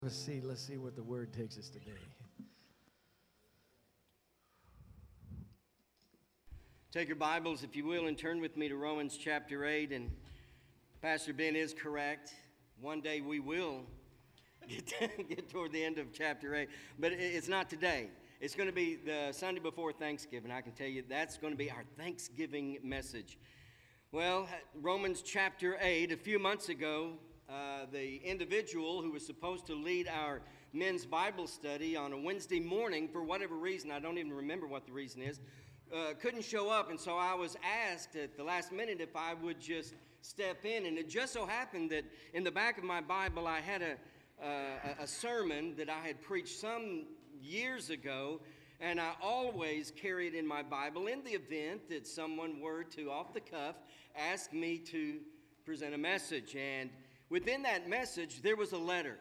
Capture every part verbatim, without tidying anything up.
Let's see, let's see what the word takes us today. Take your Bibles, if you will, and turn with me to Romans chapter eight. And Pastor Ben is correct. One day we will get, to, get toward the end of chapter eight. But it's not today. It's going to be the Sunday before Thanksgiving. I can tell you that's going to be our Thanksgiving message. Well, Romans chapter eight, a few months ago, Uh, the individual who was supposed to lead our men's Bible study on a Wednesday morning, for whatever reason, I don't even remember what the reason is, uh, couldn't show up. And so I was asked at the last minute if I would just step in. And it just so happened that in the back of my Bible, I had a, uh, a sermon that I had preached some years ago. And I always carry it in my Bible in the event that someone were to, off the cuff, ask me to present a message. And within that message, there was a letter.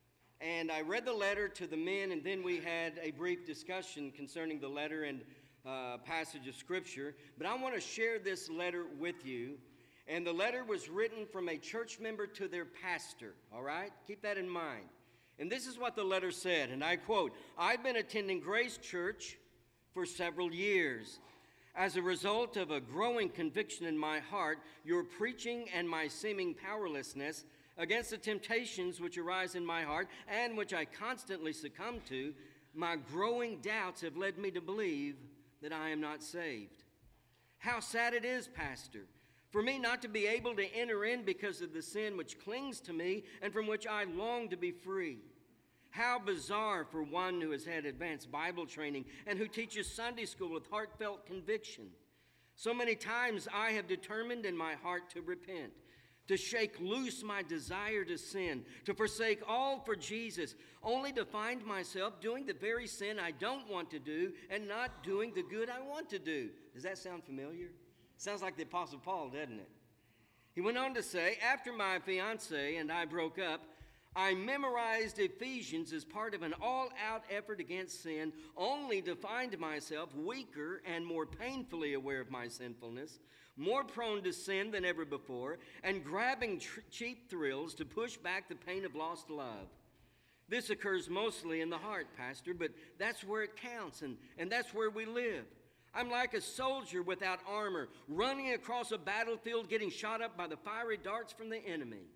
And I read the letter to the men, and then we had a brief discussion concerning the letter and uh, passage of Scripture. But I want to share this letter with you. And the letter was written from a church member to their pastor, all right? Keep that in mind. And this is what the letter said, and I quote, "I've been attending Grace Church for several years. As a result of a growing conviction in my heart, your preaching and my seeming powerlessness against the temptations which arise in my heart and which I constantly succumb to, my growing doubts have led me to believe that I am not saved. How sad it is, Pastor, for me not to be able to enter in because of the sin which clings to me and from which I long to be free. How bizarre for one who has had advanced Bible training and who teaches Sunday school with heartfelt conviction. So many times I have determined in my heart to repent, to shake loose my desire to sin, to forsake all for Jesus, only to find myself doing the very sin I don't want to do and not doing the good I want to do." Does that sound familiar? Sounds like the Apostle Paul, doesn't it? He went on to say, "After my fiance and I broke up, I memorized Ephesians as part of an all-out effort against sin, only to find myself weaker and more painfully aware of my sinfulness, more prone to sin than ever before, and grabbing tr- cheap thrills to push back the pain of lost love. This occurs mostly in the heart, Pastor, but that's where it counts, and, and that's where we live. I'm like a soldier without armor, running across a battlefield, getting shot up by the fiery darts from the enemy.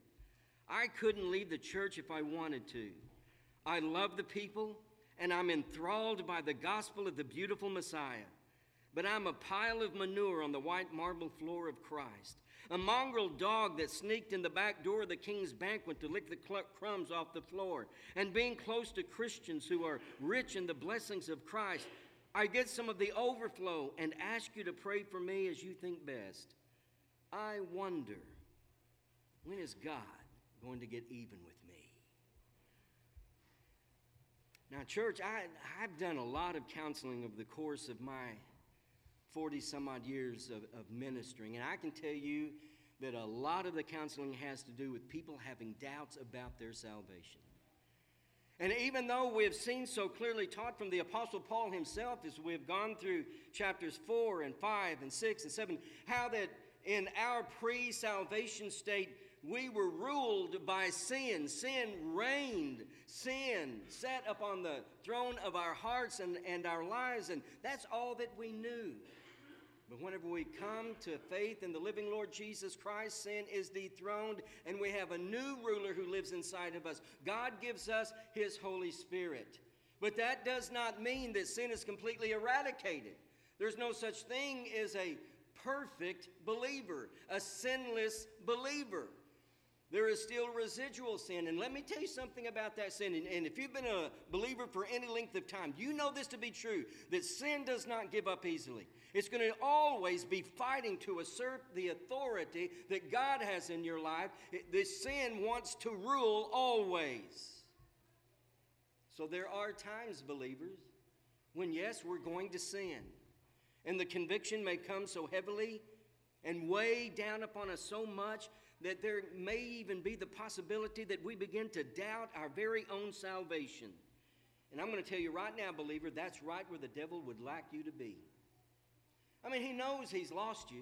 I couldn't leave the church if I wanted to. I love the people, and I'm enthralled by the gospel of the beautiful Messiah. But I'm a pile of manure on the white marble floor of Christ, a mongrel dog that sneaked in the back door of the king's banquet to lick the crumbs off the floor. And being close to Christians who are rich in the blessings of Christ, I get some of the overflow and ask you to pray for me as you think best. I wonder, when is God going to get even with me?" Now, church, I, I've done a lot of counseling over the course of my forty-some-odd years of, of ministering, and I can tell you that a lot of the counseling has to do with people having doubts about their salvation. And even though we have seen so clearly taught from the Apostle Paul himself as we have gone through chapters four and five and six and seven, how that in our pre-salvation state, we were ruled by sin. Sin reigned. Sin sat upon the throne of our hearts and, and our lives, and that's all that we knew. But whenever we come to faith in the living Lord Jesus Christ, sin is dethroned, and we have a new ruler who lives inside of us. God gives us His Holy Spirit. But that does not mean that sin is completely eradicated. There's no such thing as a perfect believer, a sinless believer. There is still residual sin. And let me tell you something about that sin. And, and if you've been a believer for any length of time, you know this to be true, that sin does not give up easily. It's going to always be fighting to assert the authority that God has in your life. It, this sin wants to rule always. So there are times, believers, when yes, we're going to sin. And the conviction may come so heavily and weigh down upon us so much that there may even be the possibility that we begin to doubt our very own salvation. And I'm going to tell you right now, believer, that's right where the devil would like you to be. I mean, he knows he's lost you.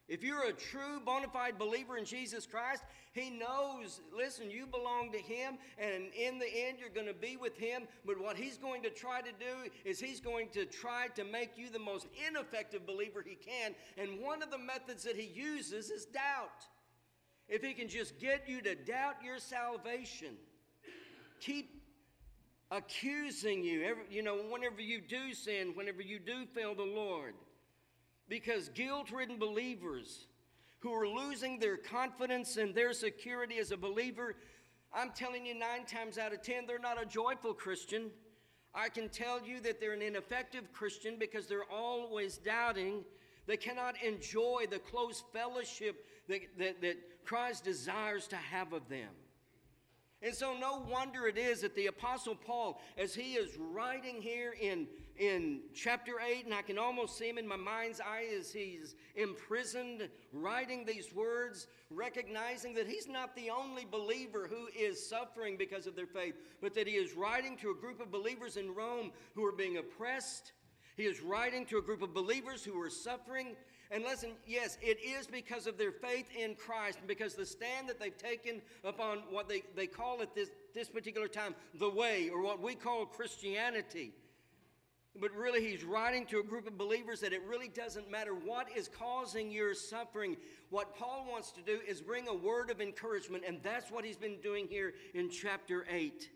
If you're a true bona fide believer in Jesus Christ, he knows, listen, you belong to him, and in the end you're going to be with him. But what he's going to try to do is he's going to try to make you the most ineffective believer he can. And one of the methods that he uses is doubt. If he can just get you to doubt your salvation, keep accusing you, every, you know, whenever you do sin, whenever you do fail the Lord. Because guilt-ridden believers who are losing their confidence and their security as a believer, I'm telling you, nine times out of ten, they're not a joyful Christian. I can tell you that they're an ineffective Christian because they're always doubting. They cannot enjoy the close fellowship that, that, that Christ desires to have of them. And so no wonder it is that the Apostle Paul, as he is writing here in, in chapter eight, and I can almost see him in my mind's eye as he's imprisoned, writing these words, recognizing that he's not the only believer who is suffering because of their faith, but that he is writing to a group of believers in Rome who are being oppressed. He is writing to a group of believers who are suffering. And listen, yes, it is because of their faith in Christ, because the stand that they've taken upon what they, they call at this, this particular time, the way, or what we call Christianity. But really, he's writing to a group of believers that it really doesn't matter what is causing your suffering. What Paul wants to do is bring a word of encouragement, and that's what he's been doing here in chapter eight.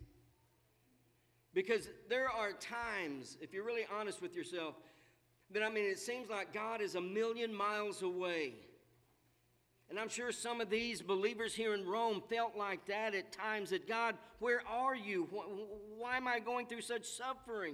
Because there are times, if you're really honest with yourself, that, I mean, it seems like God is a million miles away. And I'm sure some of these believers here in Rome felt like that at times, that God, where are you? Why am I going through such suffering?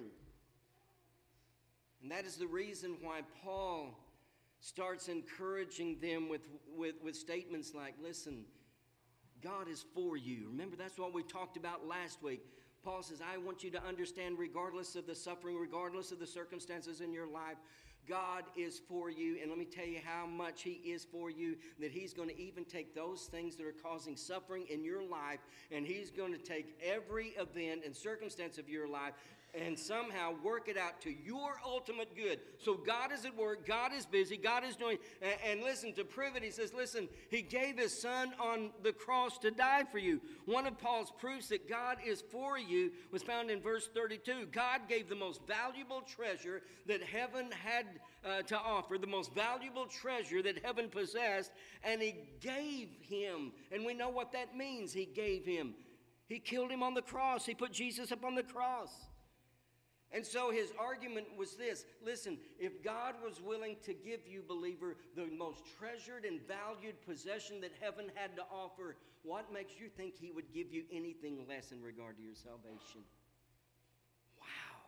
And that is the reason why Paul starts encouraging them with, with, with statements like, listen, God is for you. Remember, that's what we talked about last week. Paul says, I want you to understand, regardless of the suffering, regardless of the circumstances in your life, God is for you. And let me tell you how much he is for you, that he's going to even take those things that are causing suffering in your life, and he's going to take every event and circumstance of your life and somehow work it out to your ultimate good. So God is at work, God is busy, God is doing, and, and listen, to prove it, he says, listen, he gave his son on the cross to die for you. One of Paul's proofs that God is for you was found in verse thirty-two. God gave the most valuable treasure that heaven had uh, to offer, the most valuable treasure that heaven possessed, and he gave him. And we know what that means, he gave him. He killed him on the cross. He put Jesus up on the cross. And so his argument was this: listen, if God was willing to give you, believer, the most treasured and valued possession that heaven had to offer, what makes you think he would give you anything less in regard to your salvation? Wow.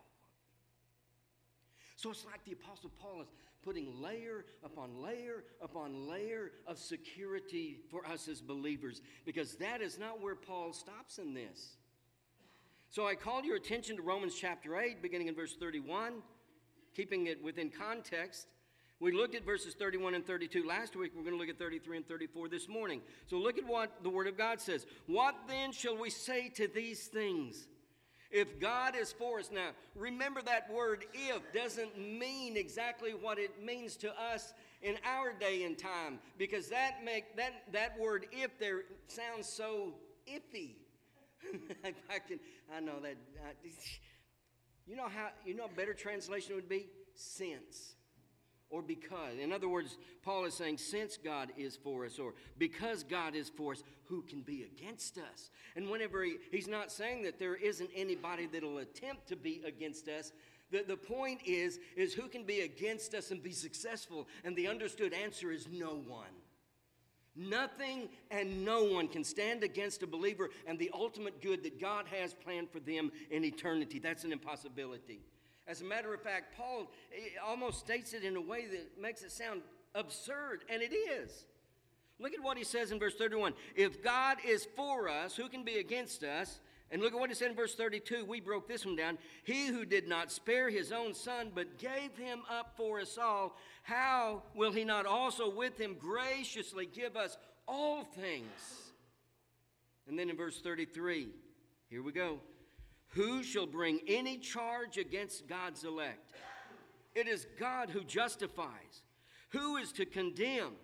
So it's like the Apostle Paul is putting layer upon layer upon layer of security for us as believers, because that is not where Paul stops in this. So I call your attention to Romans chapter eight, beginning in verse thirty-one, keeping it within context. We looked at verses thirty-one and thirty-two last week. We're going to look at thirty-three and thirty-four this morning. So look at what the Word of God says. What then shall we say to these things? If God is for us. Now, remember that word if doesn't mean exactly what it means to us in our day and time, because that make that, that word if there sounds so iffy. I can, I know that. Uh, you know how, you know a better translation would be? Since. Or because. In other words, Paul is saying, since God is for us, or because God is for us, who can be against us? And whenever he, he's not saying that there isn't anybody that will attempt to be against us. The, the point is, is who can be against us and be successful? And the understood answer is no one. Nothing and no one can stand against a believer and the ultimate good that God has planned for them in eternity. That's an impossibility. As a matter of fact, Paul almost states it in a way that makes it sound absurd, and it is. Look at what he says in verse thirty-one. If God is for us, who can be against us? And look at what he said in verse thirty-two. We broke this one down. He who did not spare his own son, but gave him up for us all, how will he not also with him graciously give us all things? And then in verse thirty-three, here we go. Who shall bring any charge against God's elect? It is God who justifies. Who is to condemn?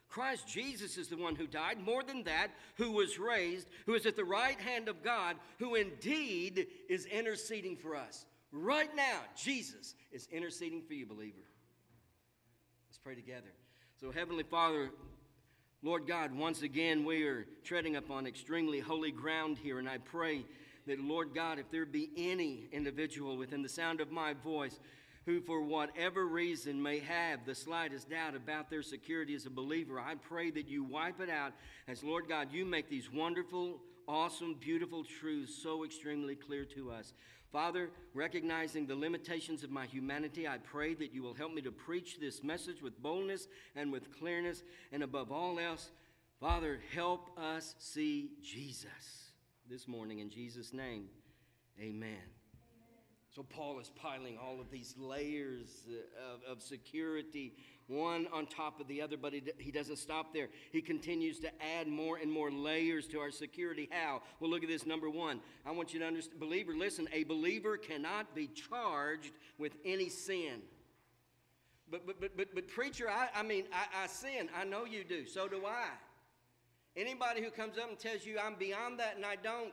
Christ Jesus is the one who died. More than that, who was raised, who is at the right hand of God, who indeed is interceding for us. Right now, Jesus is interceding for you, believer. Let's pray together. So, Heavenly Father, Lord God, once again we are treading upon extremely holy ground here, and I pray that, Lord God, if there be any individual within the sound of my voice who for whatever reason may have the slightest doubt about their security as a believer, I pray that you wipe it out as, Lord God, you make these wonderful, awesome, beautiful truths so extremely clear to us. Father, recognizing the limitations of my humanity, I pray that you will help me to preach this message with boldness and with clearness, and above all else, Father, help us see Jesus this morning. In Jesus' name, amen. So Paul is piling all of these layers of, of security, one on top of the other, but he, he doesn't stop there. He continues to add more and more layers to our security. How? Well, look at this. Number one, I want you to understand, believer, listen, a believer cannot be charged with any sin. But, but, but, but, but preacher, I, I mean, I, I sin. I know you do. So do I. Anybody who comes up and tells you I'm beyond that and I don't,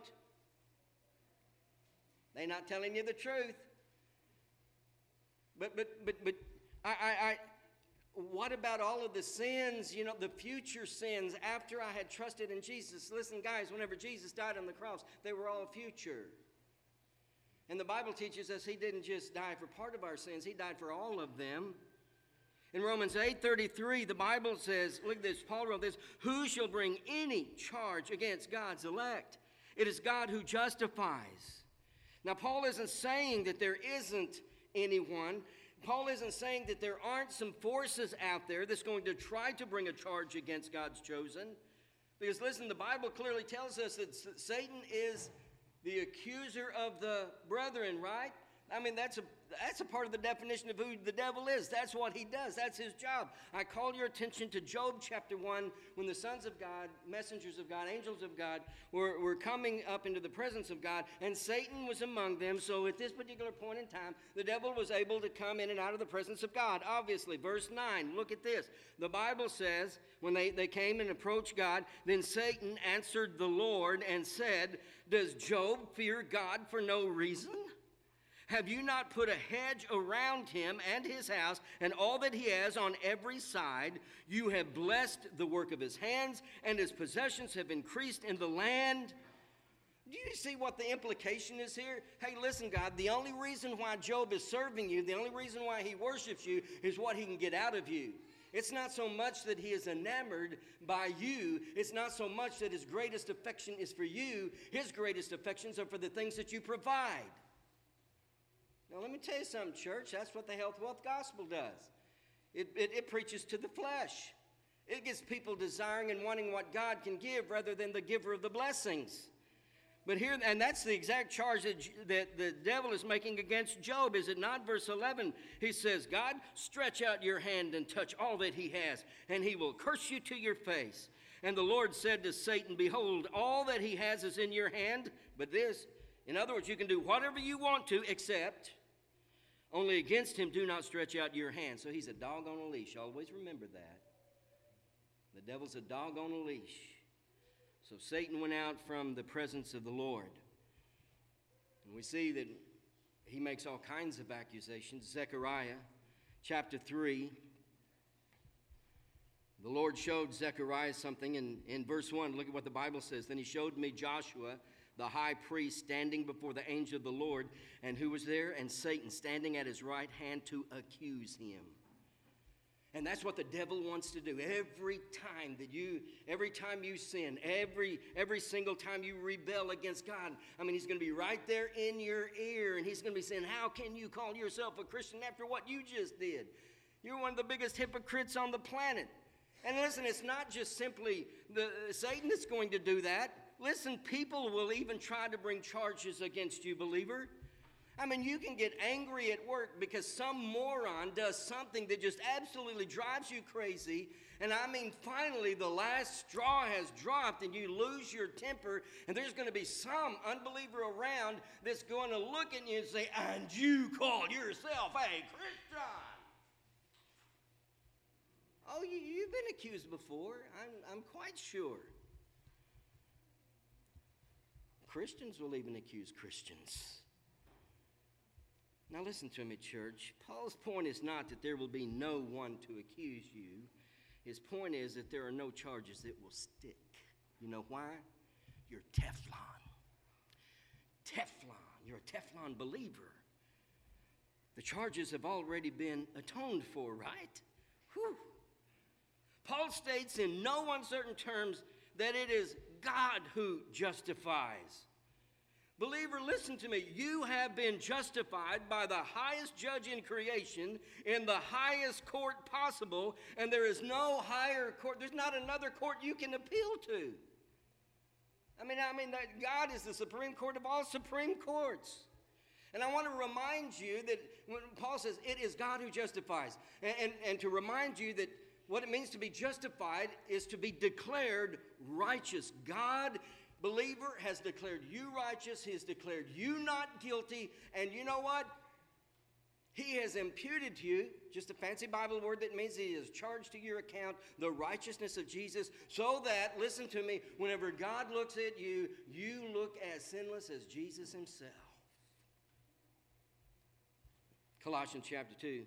they're not telling you the truth. But but but but I, I I what about all of the sins, you know, the future sins after I had trusted in Jesus? Listen, guys, whenever Jesus died on the cross, they were all future. And the Bible teaches us he didn't just die for part of our sins, he died for all of them. In Romans eight thirty-three, the Bible says, look at this, Paul wrote this, who shall bring any charge against God's elect? It is God who justifies. Now, Paul isn't saying that there isn't anyone. Paul isn't saying that there aren't some forces out there that's going to try to bring a charge against God's chosen. Because, listen, the Bible clearly tells us that Satan is the accuser of the brethren, right? I mean, that's a that's a part of the definition of who the devil is. That's what he does. That's his job. I call your attention to Job chapter one, when the sons of God, messengers of God, angels of God, were, were coming up into the presence of God, and Satan was among them. So at this particular point in time, the devil was able to come in and out of the presence of God. Obviously, verse nine, look at this. The Bible says, when they, they came and approached God, then Satan answered the Lord and said, does Job fear God for no reason? Have you not put a hedge around him and his house and all that he has on every side? You have blessed the work of his hands, and his possessions have increased in the land. Do you see what the implication is here? Hey, listen, God, the only reason why Job is serving you, the only reason why he worships you is what he can get out of you. It's not so much that he is enamored by you. It's not so much that his greatest affection is for you. His greatest affections are for the things that you provide. Now, let me tell you something, church. That's what the health wealth gospel does. It, it, it preaches to the flesh. It gets people desiring and wanting what God can give rather than the giver of the blessings. But here, and that's the exact charge that, that the devil is making against Job, is it not? Verse eleven, he says, God, stretch out your hand and touch all that he has, and he will curse you to your face. And the Lord said to Satan, behold, all that he has is in your hand, but this, in other words, you can do whatever you want to, except only against him do not stretch out your hand. So he's a dog on a leash. Always remember that. The devil's a dog on a leash. So Satan went out from the presence of the Lord. And we see that he makes all kinds of accusations. Zechariah chapter three. The Lord showed Zechariah something in, in verse one. Look at what the Bible says. Then he showed me Joshua, the high priest, standing before the angel of the Lord. And who was there? And Satan standing at his right hand to accuse him. And that's what the devil wants to do. Every time that you, every time you sin, every, every single time you rebel against God, I mean, he's going to be right there in your ear. And he's going to be saying, how can you call yourself a Christian after what you just did? You're one of the biggest hypocrites on the planet. And listen, it's not just simply the Satan that's going to do that. Listen, people will even try to bring charges against you, believer. I mean, you can get angry at work because some moron does something that just absolutely drives you crazy. And I mean, finally, the last straw has dropped and you lose your temper. And there's going to be some unbeliever around that's going to look at you and say, and you call yourself a Christian. Oh, you, you've been accused before. I'm, I'm quite sure. Christians will even accuse Christians. Now listen to me, church. Paul's point is not that there will be no one to accuse you. His point is that there are no charges that will stick. You know why? You're Teflon. Teflon. You're a Teflon believer. The charges have already been atoned for, right? Whew. Paul states in no uncertain terms that it is God who justifies. Believer, listen to me. You have been justified by the highest judge in creation in the highest court possible, and there is no higher court. There's not another court you can appeal to. I mean, I mean that God is the supreme court of all supreme courts. And I want to remind you that when Paul says it is God who justifies, and, and, and to remind you that what it means to be justified is to be declared righteous. God, believer, has declared you righteous. He has declared you not guilty. And you know what? He has imputed to you, just a fancy Bible word that means he has charged to your account the righteousness of Jesus, so that, listen to me, whenever God looks at you, you look as sinless as Jesus himself. Colossians chapter two,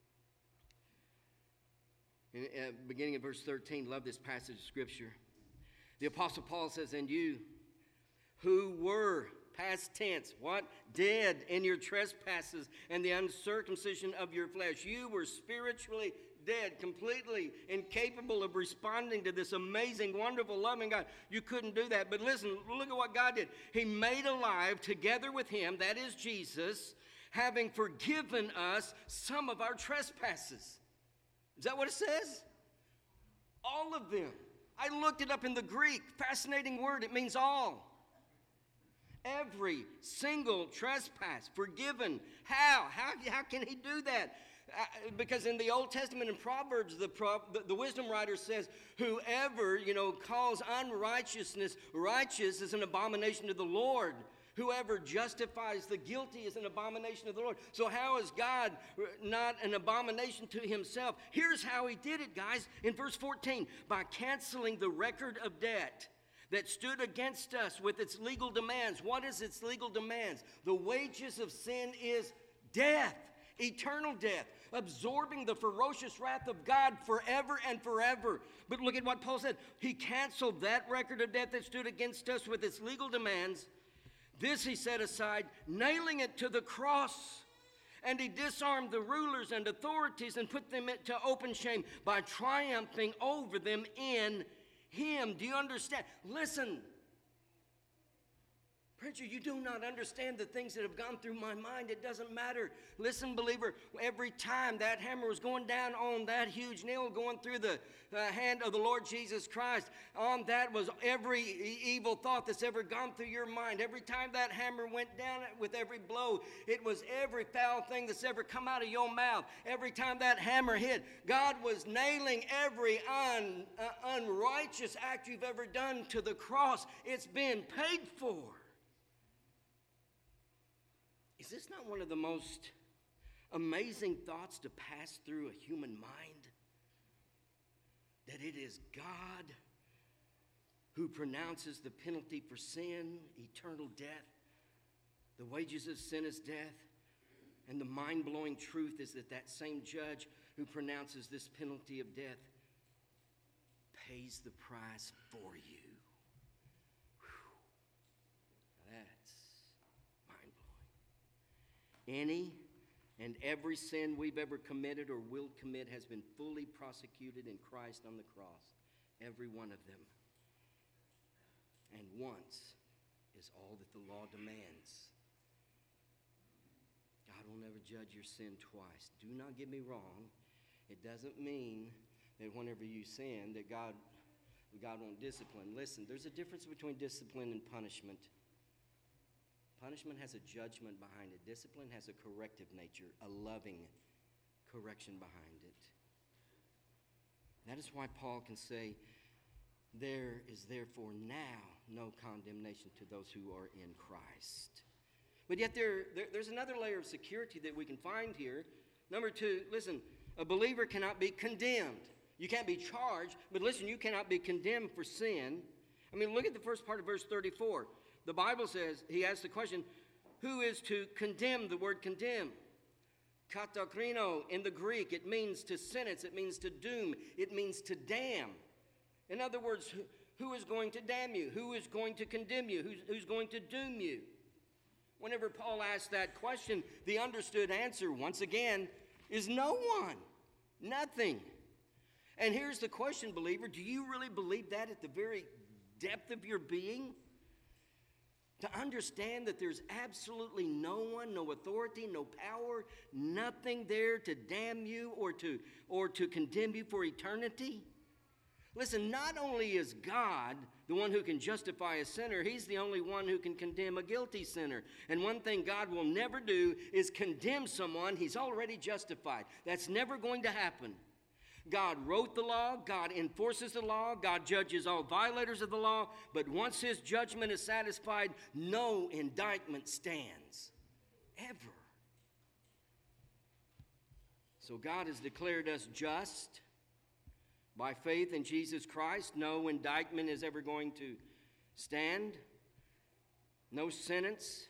in, uh, beginning in verse thirteen, love this passage of Scripture. The Apostle Paul says, and you who were, past tense, what? Dead in your trespasses and the uncircumcision of your flesh. You were spiritually dead, completely incapable of responding to this amazing, wonderful, loving God. You couldn't do that. But listen, look at what God did. He made alive together with him, that is Jesus, having forgiven us some of our trespasses. Is that what it says? All of them. I looked it up in the Greek. Fascinating word. It means all. Every single trespass forgiven. How? How, how can he do that? Uh, because in the Old Testament and Proverbs, the, Pro, the, the wisdom writer says, whoever, you know, calls unrighteousness righteous is an abomination to the Lord. Whoever justifies the guilty is an abomination to the Lord. So how is God not an abomination to himself? Here's how he did it, guys, in verse fourteen. By canceling the record of debt that stood against us with its legal demands. What is its legal demands? The wages of sin is death, eternal death, absorbing the ferocious wrath of God forever and forever. But look at what Paul said. He canceled that record of debt that stood against us with its legal demands. This he set aside, nailing it to the cross. And he disarmed the rulers and authorities and put them to open shame by triumphing over them in him. Do you understand? Listen, preacher, you do not understand the things that have gone through my mind. It doesn't matter. Listen, believer, every time that hammer was going down on that huge nail going through the uh, hand of the Lord Jesus Christ, on that was every e- evil thought that's ever gone through your mind. Every time that hammer went down with every blow, it was every foul thing that's ever come out of your mouth. Every time that hammer hit, God was nailing every un, uh, unrighteous act you've ever done to the cross. It's been paid for. Is this not one of the most amazing thoughts to pass through a human mind? That it is God who pronounces the penalty for sin, eternal death. The wages of sin is death. And the mind-blowing truth is that that same judge who pronounces this penalty of death pays the price for you. Whew. That's Any and every sin we've ever committed or will commit has been fully prosecuted in Christ on the cross. Every one of them. And once is all that the law demands. God will never judge your sin twice. Do not get me wrong. It doesn't mean that whenever you sin that God, God won't discipline. Listen, there's a difference between discipline and punishment. Punishment has a judgment behind it. Discipline has a corrective nature, a loving correction behind it. That is why Paul can say, there is therefore now no condemnation to those who are in Christ. But yet there, there, there's another layer of security that we can find here. Number two, listen, a believer cannot be condemned. You can't be charged, but listen, you cannot be condemned for sin. I mean, look at the first part of verse thirty-four. The Bible says, he asks the question, who is to condemn? The word condemn. Katakrino in the Greek, it means to sentence, it means to doom, it means to damn. In other words, who, who is going to damn you? Who is going to condemn you? Who's, who's going to doom you? Whenever Paul asked that question, the understood answer, once again, is no one, nothing. And here's the question, believer, do you really believe that at the very depth of your being? To understand that there's absolutely no one, no authority, no power, nothing there to damn you or to, or to condemn you for eternity? Listen, not only is God the one who can justify a sinner, he's the only one who can condemn a guilty sinner. And one thing God will never do is condemn someone he's already justified. That's never going to happen. God wrote the law, God enforces the law, God judges all violators of the law, but once his judgment is satisfied, no indictment stands, ever. So God has declared us just. By faith in Jesus Christ, no indictment is ever going to stand, no sentence.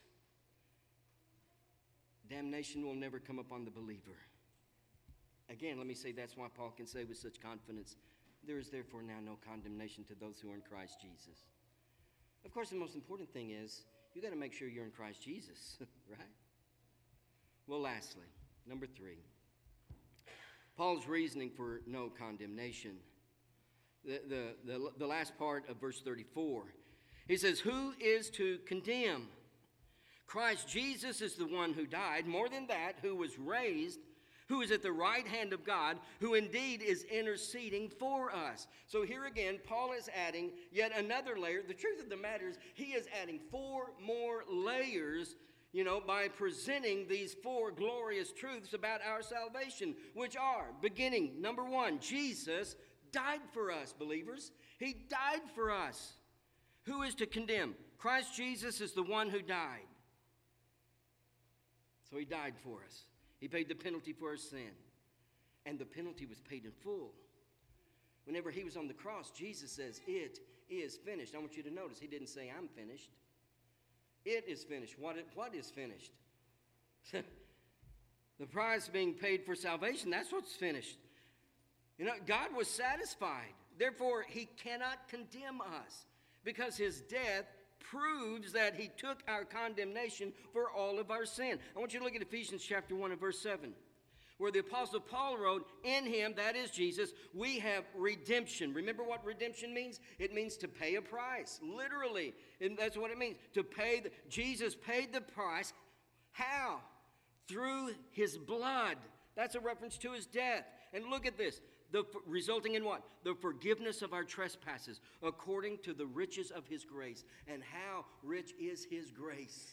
Damnation will never come upon the believer. Again, let me say that's why Paul can say with such confidence, there is therefore now no condemnation to those who are in Christ Jesus. Of course, the most important thing is you got to make sure you're in Christ Jesus, right? Well, lastly, number three, Paul's reasoning for no condemnation. The, the, the, the last part of verse thirty-four, he says, who is to condemn? Christ Jesus is the one who died, more than that, who was raised, who is at the right hand of God, who indeed is interceding for us. So here again, Paul is adding yet another layer. The truth of the matter is, he is adding four more layers, you know, by presenting these four glorious truths about our salvation, which are, beginning, number one, Jesus died for us, believers. He died for us. Who is to condemn? Christ Jesus is the one who died. So he died for us. He paid the penalty for our sin. And the penalty was paid in full. Whenever he was on the cross, Jesus says, it is finished. I want you to notice, he didn't say, I'm finished. It is finished. What, what is finished? The price being paid for salvation, that's what's finished. You know, God was satisfied. Therefore, he cannot condemn us because his death proves that he took our condemnation for all of our sin. I want you to look at Ephesians chapter one and verse seven, where the Apostle Paul wrote, in him, that is Jesus, we have redemption. Remember what redemption means? It means to pay a price, literally. And that's what it means, to pay. The, Jesus paid the price. How? Through his blood. That's a reference to his death. And look at this. The, resulting in what? The forgiveness of our trespasses, according to the riches of his grace. And how rich is his grace?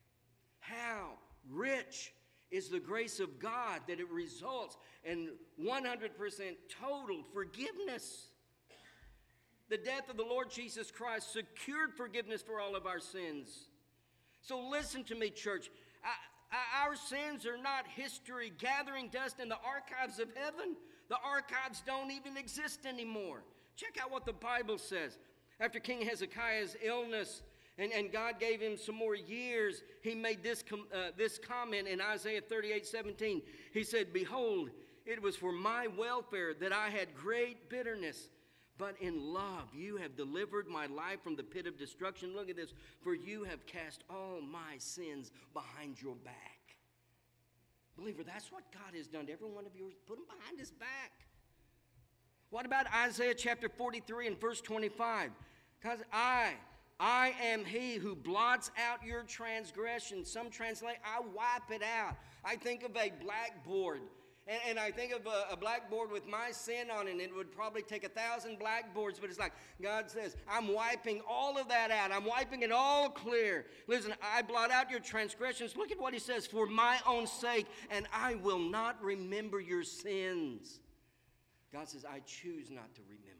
How rich is the grace of God that it results in one hundred percent total forgiveness. The death of the Lord Jesus Christ secured forgiveness for all of our sins. So listen to me, church. I, I, our sins are not history gathering dust in the archives of heaven. The archives don't even exist anymore. Check out what the Bible says. After King Hezekiah's illness, and, and God gave him some more years, he made this, com, uh, this comment in Isaiah thirty-eight seventeen. He said, behold, it was for my welfare that I had great bitterness, but in love you have delivered my life from the pit of destruction. Look at this. For you have cast all my sins behind your back. Believer, that's what God has done to every one of yours. Put them behind his back. What about Isaiah chapter forty-three and verse twenty-five? Because I, I am he who blots out your transgressions. Some translate, I wipe it out. I think of a blackboard. And, and I think of a, a blackboard with my sin on it, and it would probably take a thousand blackboards, but it's like God says, I'm wiping all of that out. I'm wiping it all clear. Listen, I blot out your transgressions. Look at what he says, for my own sake, and I will not remember your sins. God says, I choose not to remember.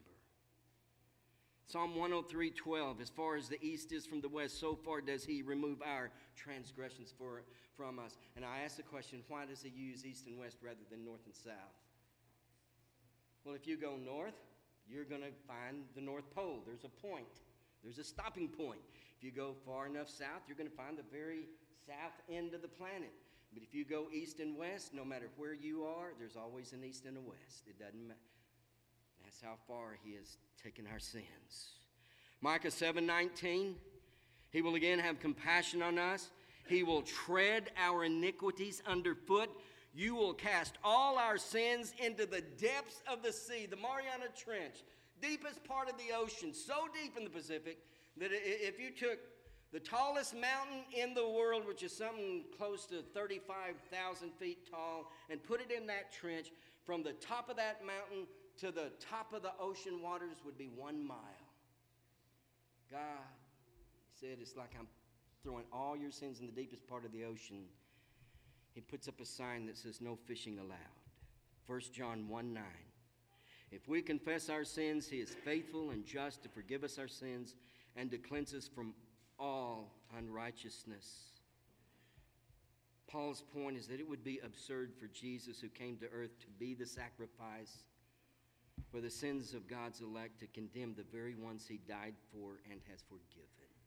Psalm one oh three twelve, as far as the east is from the west, so far does he remove our transgressions for, from us. And I ask the question, why does he use east and west rather than north and south? Well, if you go north, you're going to find the North Pole. There's a point. There's a stopping point. If you go far enough south, you're going to find the very south end of the planet. But if you go east and west, no matter where you are, there's always an east and a west. It doesn't matter. That's how far he has taken our sins. Micah seven nineteen, he will again have compassion on us. He will tread our iniquities underfoot. You will cast all our sins into the depths of the sea, the Mariana Trench, deepest part of the ocean, so deep in the Pacific that if you took the tallest mountain in the world, which is something close to thirty-five thousand feet tall, and put it in that trench, from the top of that mountain to the top of the ocean waters would be one mile. God said, it's like I'm throwing all your sins in the deepest part of the ocean. He puts up a sign that says, no fishing allowed. First John one nine. If we confess our sins, he is faithful and just to forgive us our sins and to cleanse us from all unrighteousness. Paul's point is that it would be absurd for Jesus, who came to earth to be the sacrifice for the sins of God's elect, to condemn the very ones he died for and has forgiven.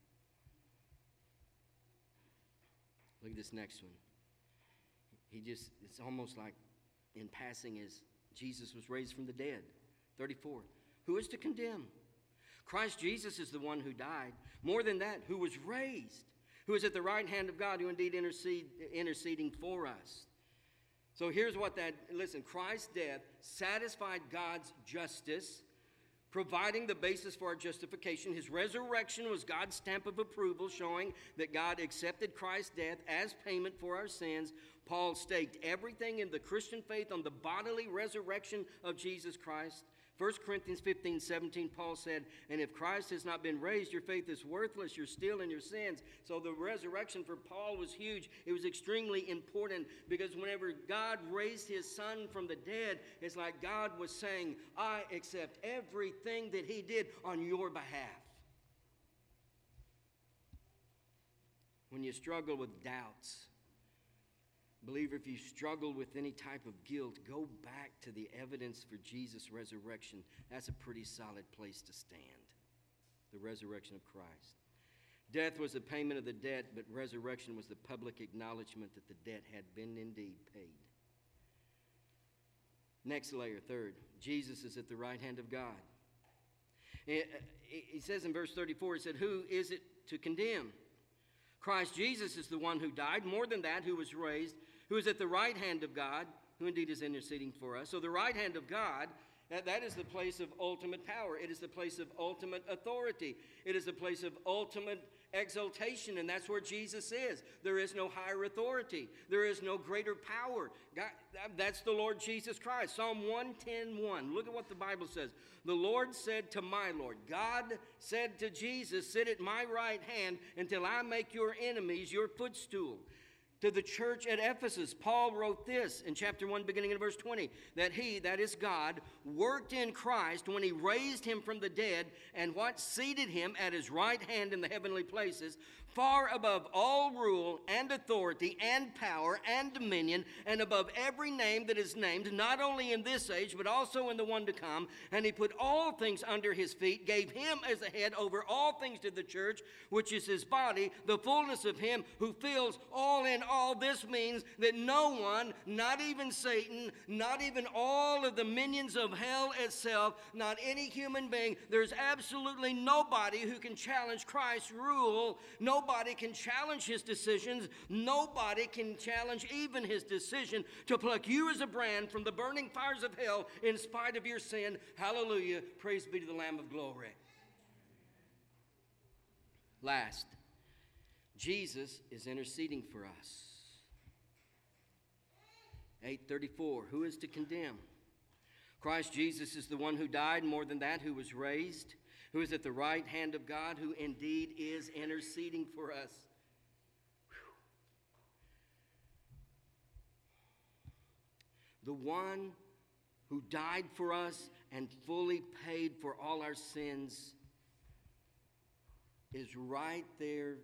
Look at this next one. He just, it's almost like in passing, is Jesus was raised from the dead. thirty-four. Who is to condemn? Christ Jesus is the one who died. More than that, who was raised, who is at the right hand of God, who indeed intercede, interceding for us. So here's what that, listen, Christ's death satisfied God's justice, providing the basis for our justification. His resurrection was God's stamp of approval, showing that God accepted Christ's death as payment for our sins. Paul staked everything in the Christian faith on the bodily resurrection of Jesus Christ. First Corinthians fifteen seventeen, Paul said, and if Christ has not been raised, your faith is worthless. You're still in your sins. So the resurrection for Paul was huge. It was extremely important, because whenever God raised his son from the dead, it's like God was saying, I accept everything that he did on your behalf. When you struggle with doubts, believer, if you struggle with any type of guilt, go back to the evidence for Jesus' resurrection. That's a pretty solid place to stand. The resurrection of Christ. Death was the payment of the debt, but resurrection was the public acknowledgement that the debt had been indeed paid. Next layer, third, Jesus is at the right hand of God. He says in verse thirty-four, he said, who is it to condemn? Christ Jesus is the one who died. More than that, who was raised, who is at the right hand of God, who indeed is interceding for us. So the right hand of God, that is the place of ultimate power. It is the place of ultimate authority. It is the place of ultimate exaltation, and that's where Jesus is. There is no higher authority. There is no greater power. God, that's the Lord Jesus Christ. Psalm one ten one. Look at what the Bible says. The Lord said to my Lord, God said to Jesus, sit at my right hand until I make your enemies your footstool. To the church at Ephesus, Paul wrote this in chapter one, beginning in verse twenty, that he, that is God, worked in Christ when he raised him from the dead, and what seated him at his right hand in the heavenly places, far above all rule and authority and power and dominion, and above every name that is named, not only in this age, but also in the one to come. And he put all things under his feet, gave him as a head over all things to the church, which is his body, the fullness of him who fills all in all. This means that no one, not even Satan, not even all of the minions of hell itself, not any human being, there's absolutely nobody who can challenge Christ's rule. Nobody can challenge his decisions. Nobody can challenge even his decision to pluck you as a brand from the burning fires of hell in spite of your sin. Hallelujah. Praise be to the Lamb of glory. Last, Jesus is interceding for us. eight thirty-four, who is to condemn? Christ Jesus is the one who died, more than that, who was raised, who is at the right hand of God, who indeed is interceding for us. Whew. The one who died for us and fully paid for all our sins is right there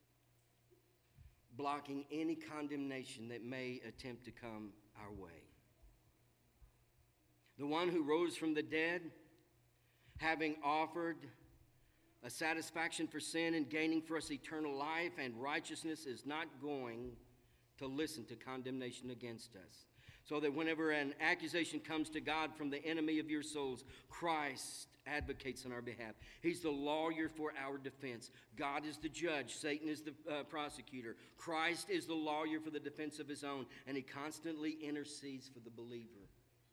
blocking any condemnation that may attempt to come our way. The one who rose from the dead, having offered a satisfaction for sin and gaining for us eternal life and righteousness, is not going to listen to condemnation against us. So that whenever an accusation comes to God from the enemy of your souls, Christ advocates on our behalf. He's the lawyer for our defense. God is the judge. Satan is the uh, prosecutor. Christ is the lawyer for the defense of his own, and he constantly intercedes for the believer.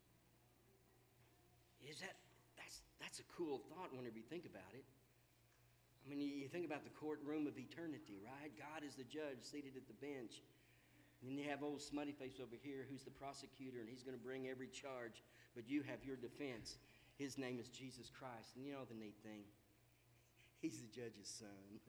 Is that that's that's a cool thought whenever you think about it. I mean, you, you think about the courtroom of eternity, right? God is the judge seated at the bench. And then you have old smutty face over here who's the prosecutor, and he's going to bring every charge. But you have your defense. His name is Jesus Christ. And you know the neat thing? He's the judge's son.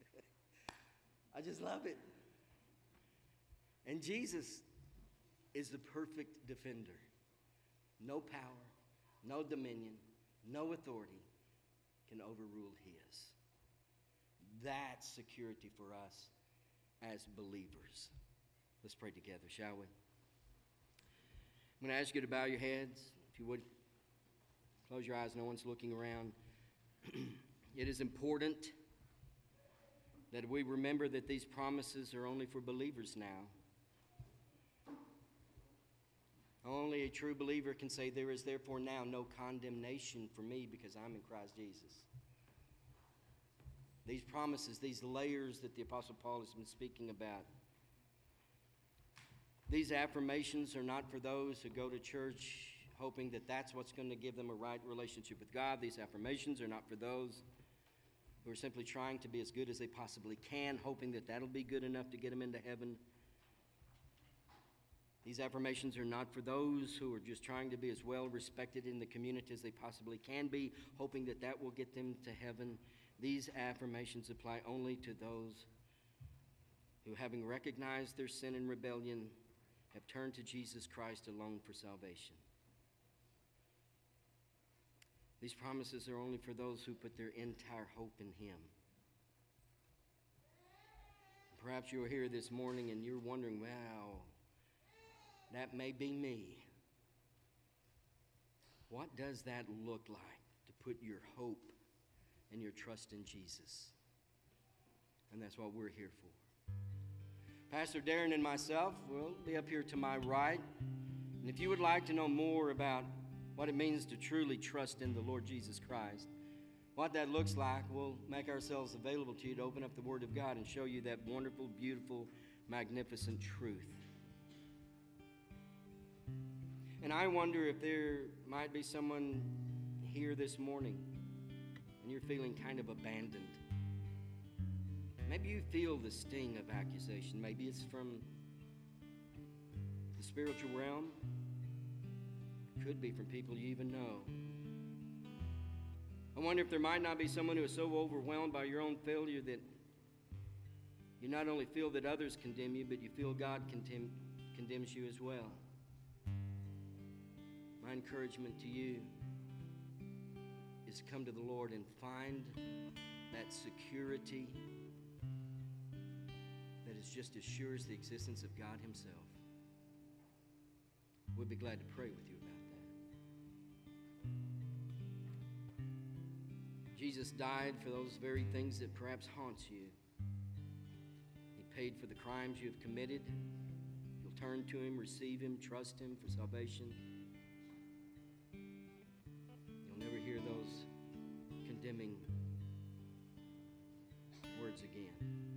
I just love it. And Jesus is the perfect defender. No power, no dominion, no authority can overrule his. That's security for us as believers. Let's pray together, shall we? I'm going to ask you to bow your heads, if you would. Close your eyes, no one's looking around. It is important that we remember that these promises are only for believers now. Only a true believer can say, there is therefore now no condemnation for me because I'm in Christ Jesus. These promises, these layers that the Apostle Paul has been speaking about, these affirmations are not for those who go to church hoping that that's what's going to give them a right relationship with God. These affirmations are not for those who are simply trying to be as good as they possibly can, hoping that that'll be good enough to get them into heaven. These affirmations are not for those who are just trying to be as well respected in the community as they possibly can be, hoping that that will get them to heaven. These affirmations apply only to those who, having recognized their sin and rebellion, have turned to Jesus Christ alone for salvation. These promises are only for those who put their entire hope in him. Perhaps you're here this morning and you're wondering, wow, that may be me. What does that look like to put your hope and your trust in Jesus? And that's what we're here for. Pastor Darren and myself will be up here to my right. And if you would like to know more about what it means to truly trust in the Lord Jesus Christ, what that looks like, we'll make ourselves available to you to open up the Word of God and show you that wonderful, beautiful, magnificent truth. And I wonder if there might be someone here this morning and you're feeling kind of abandoned. Maybe you feel the sting of accusation. Maybe it's from the spiritual realm. Could be from people you even know. I wonder if there might not be someone who is so overwhelmed by your own failure that you not only feel that others condemn you, but you feel God condemn, condemns you as well. My encouragement to you is to come to the Lord and find that security that is just as sure as the existence of God himself. We'd be glad to pray with you about that. Jesus died for those very things that perhaps haunts you. He paid for the crimes you have committed. You'll turn to him, receive him, trust him for salvation. You'll never hear those condemning words again.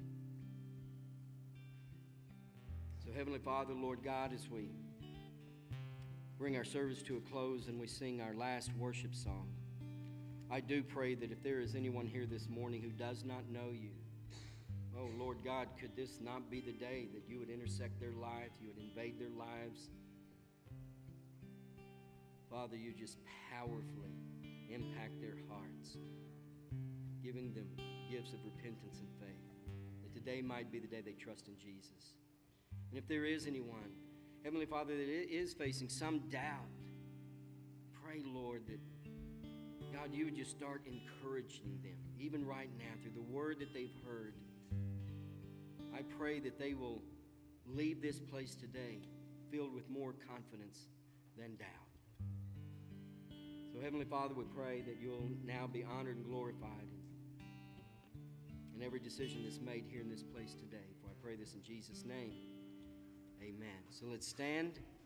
So Heavenly Father, Lord God, as we bring our service to a close and we sing our last worship song, I do pray that if there is anyone here this morning who does not know you, oh Lord God, could this not be the day that you would intersect their life, you would invade their lives? Father, you just powerfully impact their hearts, giving them gifts of repentance and faith, that today might be the day they trust in Jesus. And if there is anyone, Heavenly Father, that is facing some doubt, pray, Lord, that God, you would just start encouraging them, even right now, through the word that they've heard. I pray that they will leave this place today filled with more confidence than doubt. So, Heavenly Father, we pray that you'll now be honored and glorified in every decision that's made here in this place today. For I pray this in Jesus' name. Amen. So let's stand.